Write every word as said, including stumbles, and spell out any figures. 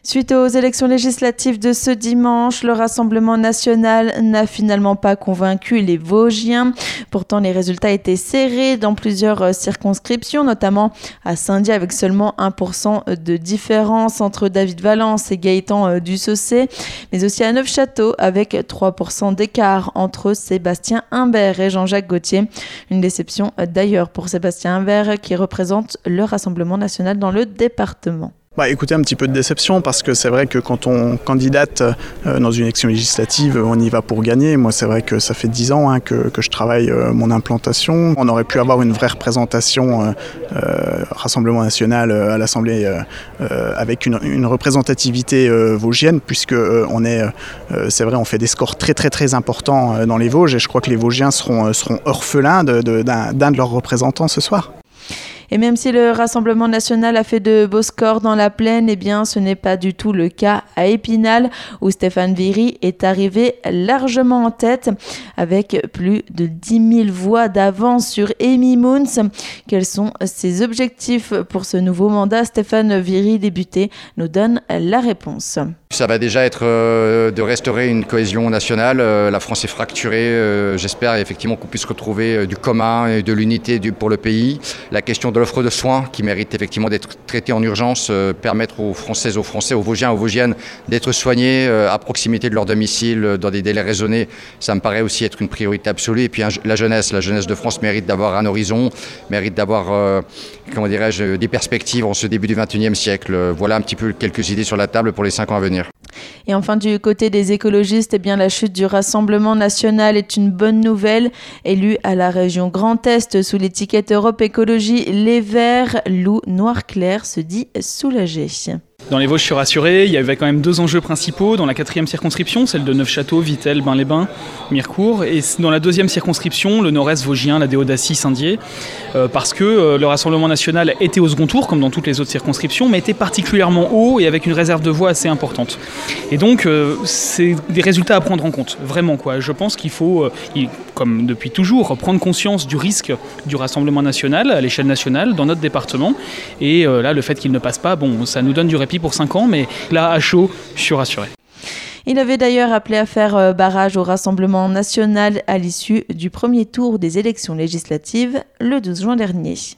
Suite aux élections législatives de ce dimanche, le Rassemblement national n'a finalement pas convaincu les Vosgiens. Pourtant, les résultats étaient serrés dans plusieurs circonscriptions, notamment à Saint-Dié avec seulement un pour cent de différence entre David Valence et Gaëtan Dussaucé, mais aussi à Neufchâteau avec trois pour cent d'écart entre Sébastien Imbert et Jean-Jacques Gauthier. Une déception d'ailleurs pour Sébastien Imbert qui représente le Rassemblement national dans le département. Bah, écoutez, un petit peu de déception parce que c'est vrai que quand on candidate euh, dans une élection législative, on y va pour gagner. Moi, c'est vrai que ça fait dix ans hein, que, que je travaille euh, mon implantation. On aurait pu avoir une vraie représentation euh, euh, Rassemblement national euh, à l'Assemblée euh, euh, avec une, une représentativité euh, vosgienne puisque euh, on est, euh, c'est vrai, on fait des scores très très très importants euh, dans les Vosges et je crois que les Vosgiens seront, seront orphelins de, de, d'un, d'un de leurs représentants ce soir. Et même si le Rassemblement national a fait de beaux scores dans la plaine, eh bien, ce n'est pas du tout le cas à Épinal, où Stéphane Viry est arrivé largement en tête, avec plus de dix mille voix d'avance sur Amy Moons. Quels sont ses objectifs pour ce nouveau mandat? Stéphane Viry, député, nous donne la réponse. Ça va déjà être euh, de restaurer une cohésion nationale. Euh, la France est fracturée. Euh, j'espère effectivement qu'on puisse retrouver euh, du commun et de l'unité du, pour le pays. La question de l'offre de soins qui mérite effectivement d'être traitée en urgence, euh, permettre aux Françaises, aux Français, aux Vosgiens, aux Vosgiennes d'être soignés euh, à proximité de leur domicile euh, dans des délais raisonnés. Ça me paraît aussi être une priorité absolue. Et puis un, la jeunesse, la jeunesse de France mérite d'avoir un horizon, mérite d'avoir, euh, comment dirais-je, des perspectives en ce début du vingt et unième siècle. Voilà un petit peu quelques idées sur la table pour les cinq ans à venir. Et enfin, du côté des écologistes, eh bien, la chute du Rassemblement national est une bonne nouvelle. Élu à la région Grand Est sous l'étiquette Europe Écologie Les Verts, Lou Noirclair se dit soulagé. Dans les Vosges, je suis rassuré. Il y avait quand même deux enjeux principaux dans la quatrième circonscription, celle de Neufchâteau, Vittel, Bain-les-Bains, Mirecourt, et dans la deuxième circonscription, le nord-est vosgien, la Déodacie, Saint-Dié, euh, parce que euh, le Rassemblement national était au second tour, comme dans toutes les autres circonscriptions, mais était particulièrement haut et avec une réserve de voix assez importante. Et donc, euh, c'est des résultats à prendre en compte, vraiment quoi. Je pense qu'il faut, euh, il, comme depuis toujours, prendre conscience du risque du Rassemblement national à l'échelle nationale dans notre département. Et euh, là, le fait qu'il ne passe pas, bon, ça nous donne du répit pour cinq ans, mais là, à chaud, je suis rassuré. Il avait d'ailleurs appelé à faire barrage au Rassemblement national à l'issue du premier tour des élections législatives le douze juin dernier.